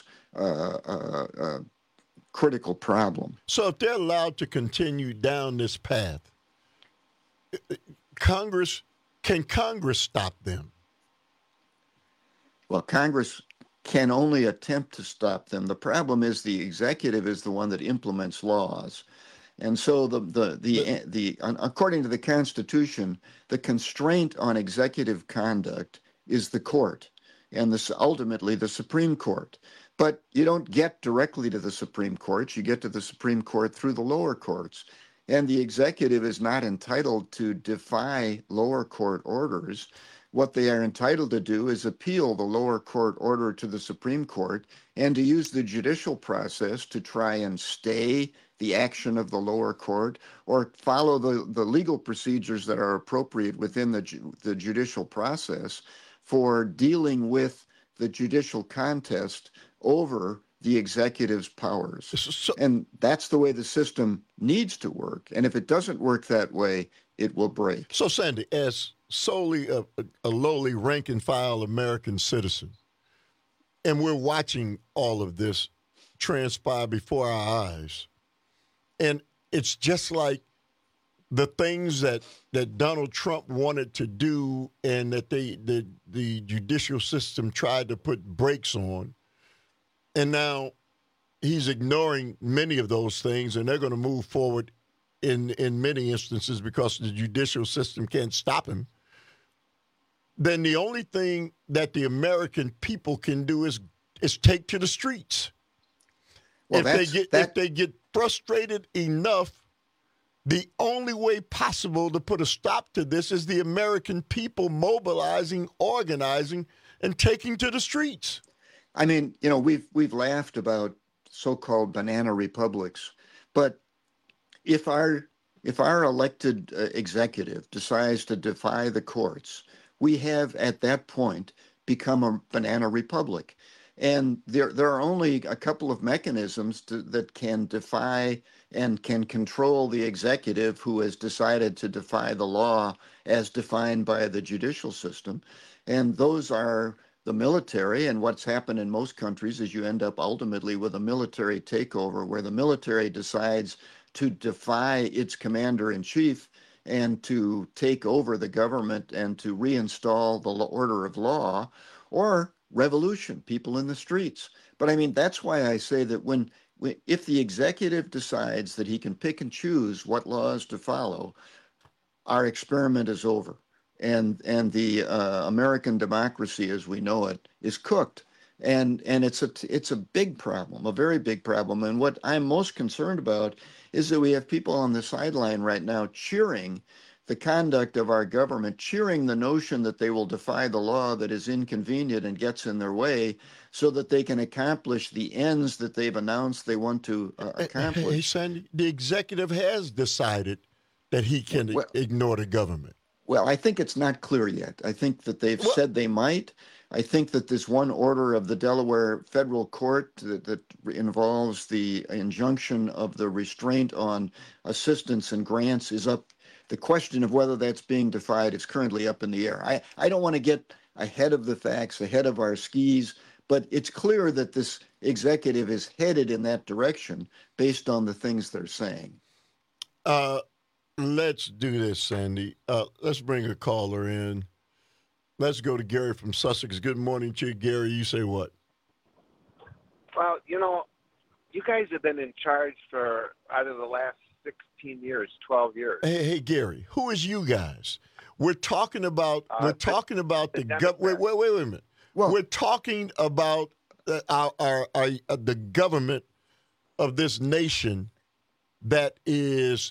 critical problem. So if they're allowed to continue down this path, can Congress stop them? Well, Congress can only attempt to stop them. The problem is the executive is the one that implements laws. And so according to the Constitution, the constraint on executive conduct is the court, and ultimately the Supreme Court. But you don't get directly to the Supreme Court. You get to the Supreme Court through the lower courts. And the executive is not entitled to defy lower court orders. What they are entitled to do is appeal the lower court order to the Supreme Court and to use the judicial process to try and stay the action of the lower court or follow the legal procedures that are appropriate within the judicial process for dealing with the judicial contest over the executive's powers. And that's the way the system needs to work. And if it doesn't work that way, it will break. So, Sandy, as solely a lowly rank-and-file American citizen, and we're watching all of this transpire before our eyes, and it's just like the things that Donald Trump wanted to do and that the judicial system tried to put brakes on, and now he's ignoring many of those things, and they're going to move forward in many instances because the judicial system can't stop him. Then the only thing that the American people can do is take to the streets. Well, if they get frustrated enough, the only way possible to put a stop to this is the American people mobilizing, organizing, and taking to the streets. I mean, we've laughed about so-called banana republics, but if our elected executive decides to defy the courts, we have at that point become a banana republic. And there are only a couple of mechanisms that can defy and can control the executive who has decided to defy the law as defined by the judicial system. And those are the military. And what's happened in most countries is you end up ultimately with a military takeover where the military decides to defy its commander-in-chief and to take over the government and to reinstall the order of law, or revolution, people in the streets. But I mean, that's why I say that if the executive decides that he can pick and choose what laws to follow, our experiment is over. And the American democracy as we know it is cooked. And it's a big problem, a very big problem. And what I'm most concerned about is that we have people on the sideline right now cheering the conduct of our government, cheering the notion that they will defy the law that is inconvenient and gets in their way so that they can accomplish the ends that they've announced they want to accomplish. Hey, Sandy, the executive has decided that he can ignore the government. Well, I think it's not clear yet. I think that they've said they might. I think that this one order of the Delaware federal court that involves the injunction of the restraint on assistance and grants is up. The question of whether that's being defied is currently up in the air. I don't want to get ahead of the facts, ahead of our skis, but it's clear that this executive is headed in that direction based on the things they're saying. Let's do this, Sandy. Let's bring a caller in. Let's go to Gary from Sussex. Good morning to you, Gary. You say what? Well, you guys have been in charge for either the last 16 years, 12 years. Hey, Gary, who is you guys? We're talking about the government. Wait a minute. Well, we're talking about the government of this nation that is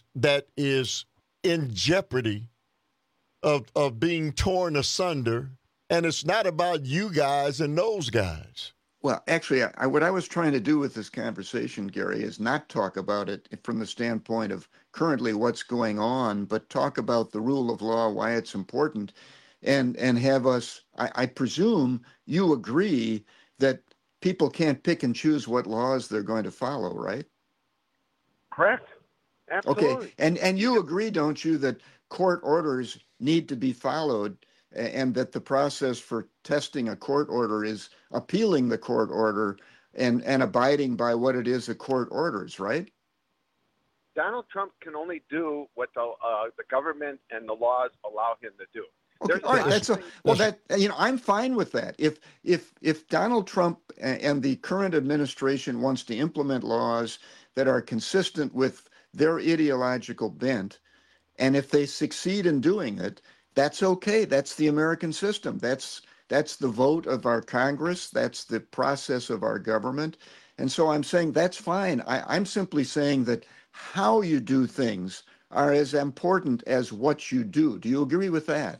in jeopardy of being torn asunder, and it's not about you guys and those guys. Well, actually, what I was trying to do with this conversation, Gary, is not talk about it from the standpoint of currently what's going on, but talk about the rule of law, why it's important, and have us, I presume you agree that people can't pick and choose what laws they're going to follow, right? Correct. Absolutely. Okay, and you agree, don't you, that court orders need to be followed, and that the process for testing a court order is appealing the court order and abiding by what it is a court orders, right? Donald Trump can only do what the government and the laws allow him to do. Okay, all right. I'm fine with that. If Donald Trump and the current administration wants to implement laws that are consistent with their ideological bent, and if they succeed in doing it, that's okay. That's the American system. That's the vote of our Congress. That's the process of our government. And so I'm saying that's fine. I'm simply saying that how you do things are as important as what you do. Do you agree with that?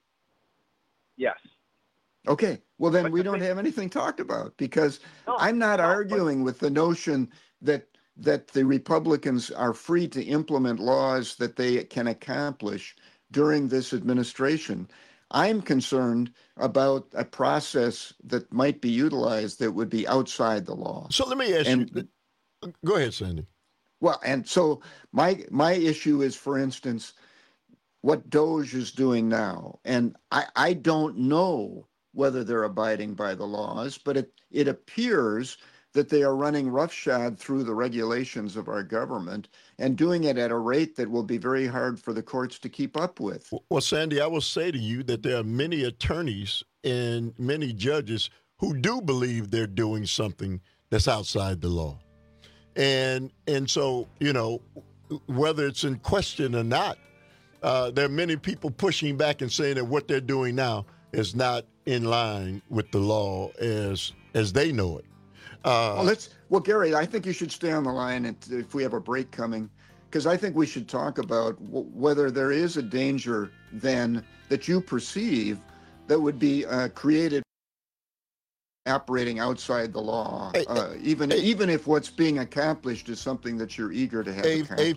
Yes. Okay. Well, then we don't have anything talked about, because I'm not arguing with the notion that the Republicans are free to implement laws that they can accomplish during this administration. I'm concerned about a process that might be utilized that would be outside the law. So let me ask you. Go ahead, Sandy. Well, and so my issue is, for instance, what DOJ is doing now. And I don't know whether they're abiding by the laws, but it appears that they are running roughshod through the regulations of our government and doing it at a rate that will be very hard for the courts to keep up with. Well, Sandy, I will say to you that there are many attorneys and many judges who do believe they're doing something that's outside the law. And so, whether it's in question or not, there are many people pushing back and saying that what they're doing now is not in line with the law as they know it. Well, Gary, I think you should stay on the line if we have a break coming, because I think we should talk about whether there is a danger then that you perceive that would be created operating outside the law, even if what's being accomplished is something that you're eager to have accomplished.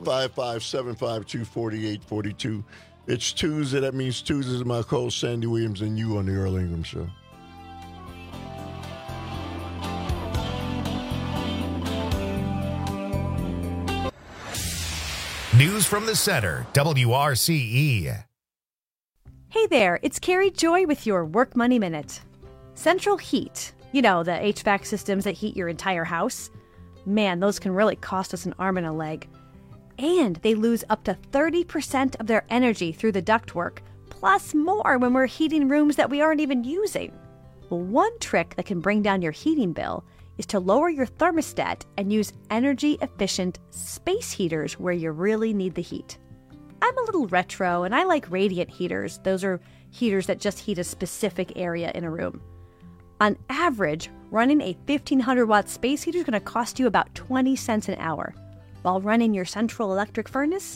855-752-4842. It's Tuesday. That means Tuesdays is my co-host Sandy Williams and you on the Earl Ingram Show. News from the Center, WRCE. Hey there, it's Carrie Joy with your Work Money Minute. Central heat, the HVAC systems that heat your entire house. Man, those can really cost us an arm and a leg. And they lose up to 30% of their energy through the ductwork, plus more when we're heating rooms that we aren't even using. Well, one trick that can bring down your heating bill is to lower your thermostat and use energy-efficient space heaters where you really need the heat. I'm a little retro, and I like radiant heaters. Those are heaters that just heat a specific area in a room. On average, running a 1,500-watt space heater is going to cost you about 20 cents an hour, while running your central electric furnace,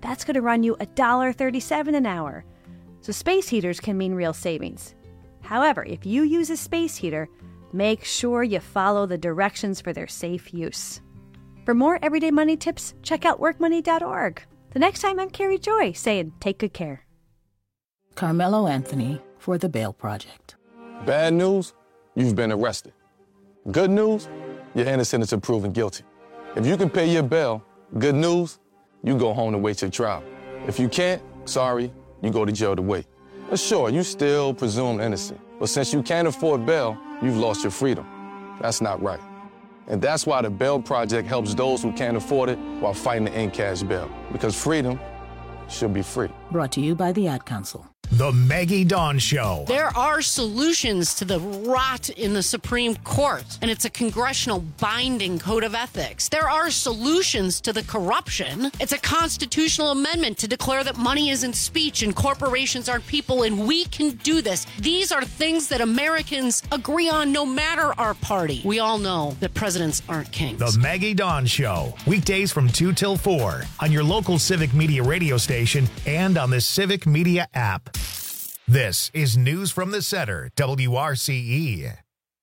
That's going to run you $1.37 an hour. So space heaters can mean real savings. However, if you use a space heater, make sure you follow the directions for their safe use. For more everyday money tips, check out workmoney.org. The next time, I'm Carrie Joy saying take good care. Carmelo Anthony for the Bail Project. Bad news, you've been arrested. Good news, you're innocent until proven guilty. If you can pay your bail, good news, you go home to wait your trial. If you can't, sorry, you go to jail to wait. But sure, you still presumed innocent. But since you can't afford bail, you've lost your freedom. That's not right. And that's why the Bail Project helps those who can't afford it while fighting to end cash bail. Because freedom should be free. Brought to you by the Ad Council. The Maggie Dawn Show. There are solutions to the rot in the Supreme Court, and it's a congressional binding code of ethics. There are solutions to the corruption. It's a constitutional amendment to declare that money isn't speech and corporations aren't people, and we can do this. These are things that Americans agree on no matter our party. We all know that presidents aren't kings. The Maggie Dawn Show. Weekdays from 2 till 4 on your local Civic Media radio station and on the Civic Media app. This is News from the Center, WRCE.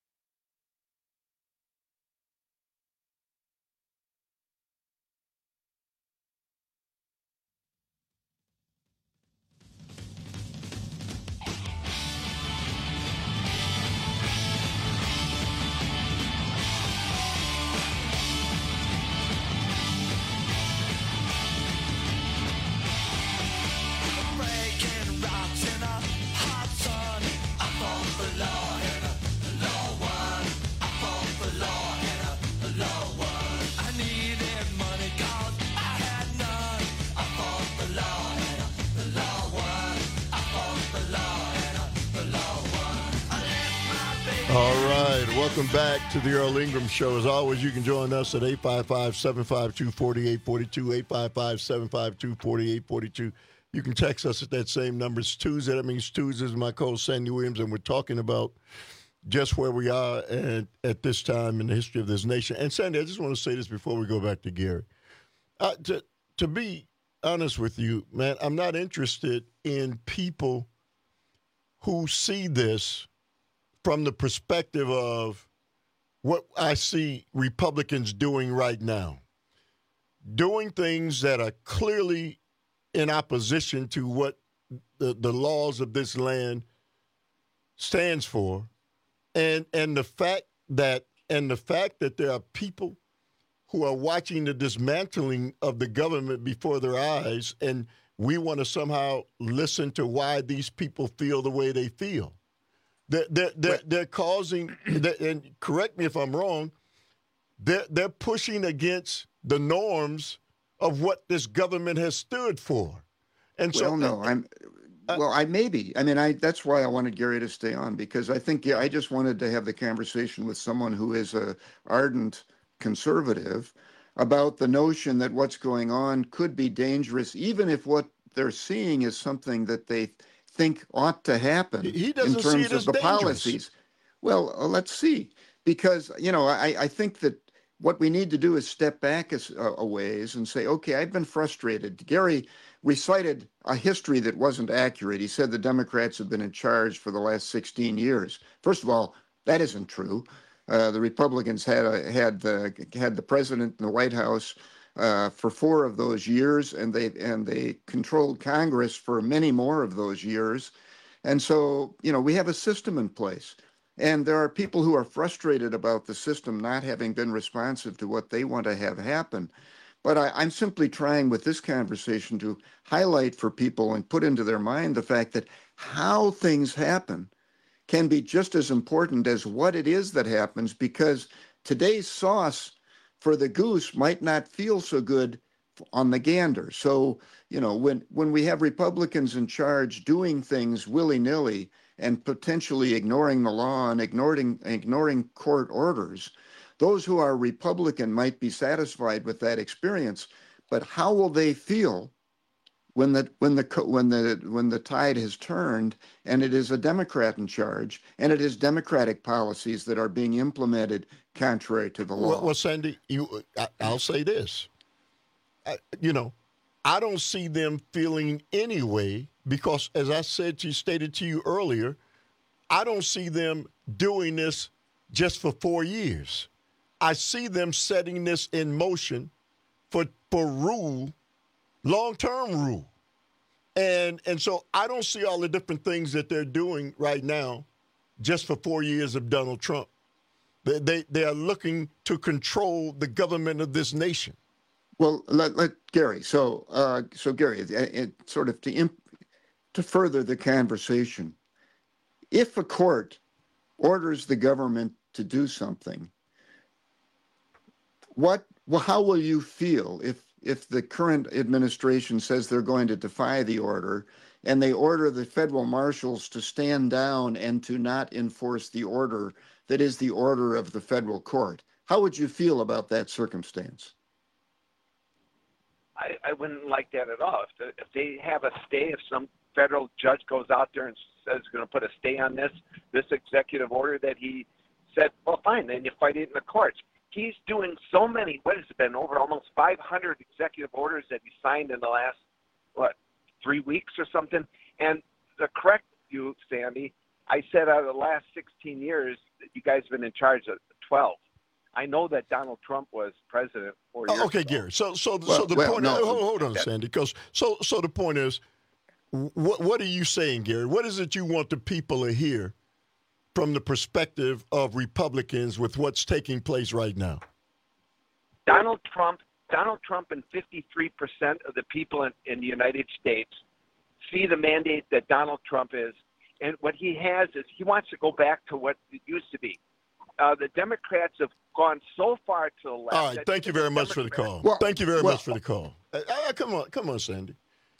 All right, welcome back to the Earl Ingram Show. As always, you can join us at 855-752-4842, 855-752-4842. You can text us at that same number. It's Tuesday. That means Tuesday is my co-host, Sandy Williams, and we're talking about just where we are at this time in the history of this nation. And, Sandy, I just want to say this before we go back to Gary. To be honest with you, man, I'm not interested in people who see this from the perspective of what I see Republicans doing right now, doing things that are clearly in opposition to what the laws of this land stands for, and the fact that there are people who are watching the dismantling of the government before their eyes, and we want to somehow listen to why these people feel the way they feel. They're causing, and correct me if I'm wrong, they're pushing against the norms of what this government has stood for. And so, I may be. I mean, that's why I wanted Gary to stay on, because I think I just wanted to have the conversation with someone who is a ardent conservative about the notion that what's going on could be dangerous, even if what they're seeing is something that they think ought to happen in terms of the policies. Well, let's see, because I think that what we need to do is step back a ways and say, okay, I've been frustrated. Gary recited a history that wasn't accurate. He said the Democrats have been in charge for the last 16 years. First of all, that isn't true. The Republicans had the president in the White House for 4 of those years, and they controlled Congress for many more of those years. And so, we have a system in place. And there are people who are frustrated about the system not having been responsive to what they want to have happen. But I'm simply trying with this conversation to highlight for people and put into their mind the fact that how things happen can be just as important as what it is that happens, because today's sauce for the goose might not feel so good on the gander. So, when we have Republicans in charge doing things willy-nilly and potentially ignoring the law and ignoring court orders, those who are Republican might be satisfied with that experience, but how will they feel when the tide has turned and it is a Democrat in charge and it is Democratic policies that are being implemented contrary to the law? Well, Sandy, I'll say this. I don't see them feeling any way because, as I stated to you earlier, I don't see them doing this just for 4 years. I see them setting this in motion for rule, long-term rule. And so I don't see all the different things that they're doing right now just for 4 years of Donald Trump. They are looking to control the government of this nation. Well, let Gary. So Gary, sort of to further the conversation, if a court orders the government to do something, how will you feel if the current administration says they're going to defy the order and they order the federal marshals to stand down and to not enforce the order that is the order of the federal court? How would you feel about that circumstance? I wouldn't like that at all. If they have a stay, if some federal judge goes out there and says going to put a stay on this executive order that he said, well, fine, then you fight it in the courts. He's doing so many, what has it been, over almost 500 executive orders that he signed in the last, 3 weeks or something? And to correct you, Sandy, I said out of the last 16 years that you guys have been in charge of 12. I know that Donald Trump was president 4 years okay, ago. Gary. So the point. No, hold on, Sandy. Because so the point is, what are you saying, Gary? What is it you want the people to hear from the perspective of Republicans with what's taking place right now? Donald Trump and 53% of the people in the United States see the mandate that Donald Trump is, and what he has is he wants to go back to what it used to be. The Democrats have gone so far to the left. All right, thank you very much for the call. Thank you very much for the call. Come on, Sandy.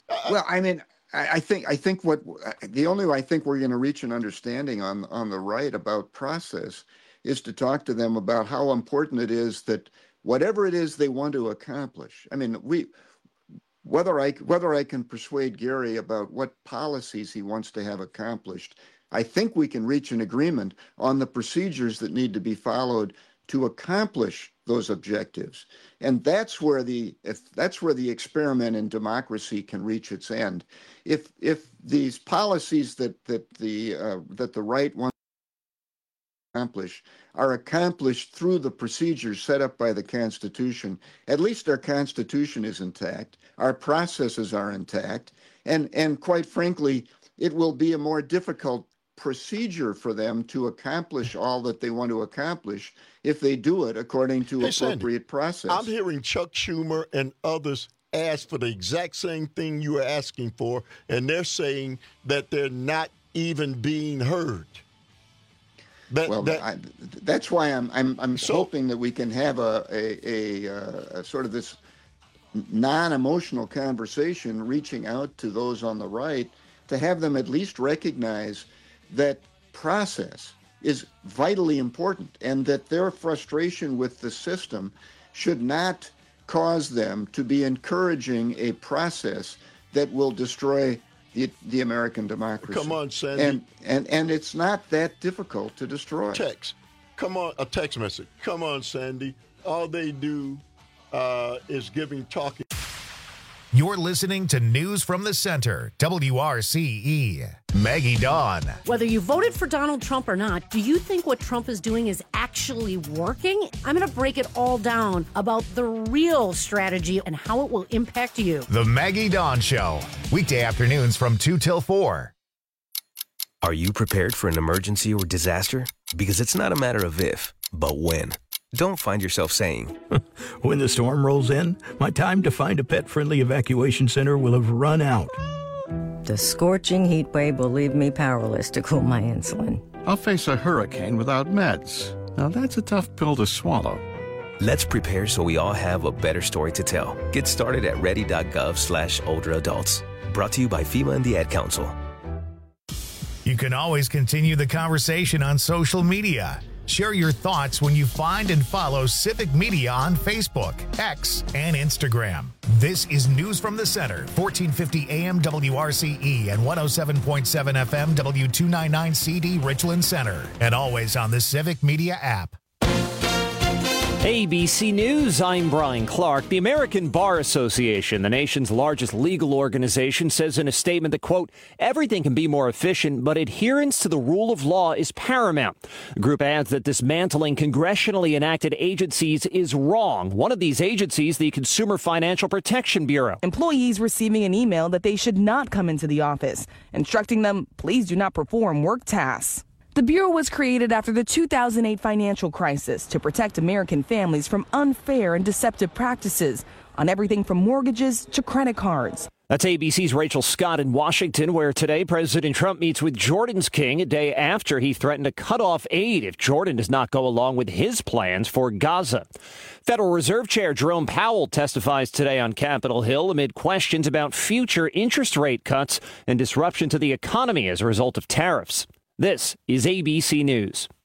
I think what the only way I think we're going to reach an understanding on the right about process is to talk to them about how important it is that whatever it is they want to accomplish. I mean, whether I can persuade Gary about what policies he wants to have accomplished, I think we can reach an agreement on the procedures that need to be followed to accomplish those objectives. And that's where the experiment in democracy can reach its end. If these policies that the right wants to accomplish are accomplished through the procedures set up by the Constitution, at least our Constitution is intact, our processes are intact, and quite frankly, it will be a more difficult procedure for them to accomplish all that they want to accomplish if they do it according to appropriate process. I'm hearing Chuck Schumer and others ask for the exact same thing you are asking for, and they're saying that they're not even being heard. That's why I'm hoping that we can have a sort of this non-emotional conversation, reaching out to those on the right to have them at least recognize that process is vitally important and that their frustration with the system should not cause them to be encouraging a process that will destroy the American democracy. Come on, Sandy. And it's not that difficult to destroy. A text message. Come on, Sandy. All they do is talking. You're listening to News from the Center, WRCE. Maggie Dawn. Whether you voted for Donald Trump or not, do you think what Trump is doing is actually working? I'm going to break it all down about the real strategy and how it will impact you. The Maggie Dawn Show, weekday afternoons from 2 till 4. Are you prepared for an emergency or disaster? Because it's not a matter of if, but when. Don't find yourself saying, when the storm rolls in, my time to find a pet-friendly evacuation center will have run out. The scorching heat wave will leave me powerless to cool my insulin. I'll face a hurricane without meds. Now that's a tough pill to swallow. Let's prepare so we all have a better story to tell. Get started at ready.gov/older adults. Brought to you by FEMA and the Ad Council. You can always continue the conversation on social media. Share your thoughts when you find and follow Civic Media on Facebook, X, and Instagram. This is News from the Center, 1450 AM WRCE and 107.7 FM W299 CD Richland Center, and always on the Civic Media app. ABC News, I'm Brian Clark. The American Bar Association, the nation's largest legal organization, says in a statement that, quote, everything can be more efficient, but adherence to the rule of law is paramount. The group adds that dismantling congressionally enacted agencies is wrong. One of these agencies, the Consumer Financial Protection Bureau. Employees receiving an email that they should not come into the office, instructing them, please do not perform work tasks. The Bureau was created after the 2008 financial crisis to protect American families from unfair and deceptive practices on everything from mortgages to credit cards. That's ABC's Rachel Scott in Washington, where today President Trump meets with Jordan's king a day after he threatened to cut off aid if Jordan does not go along with his plans for Gaza. Federal Reserve Chair Jerome Powell testifies today on Capitol Hill amid questions about future interest rate cuts and disruption to the economy as a result of tariffs. This is ABC News.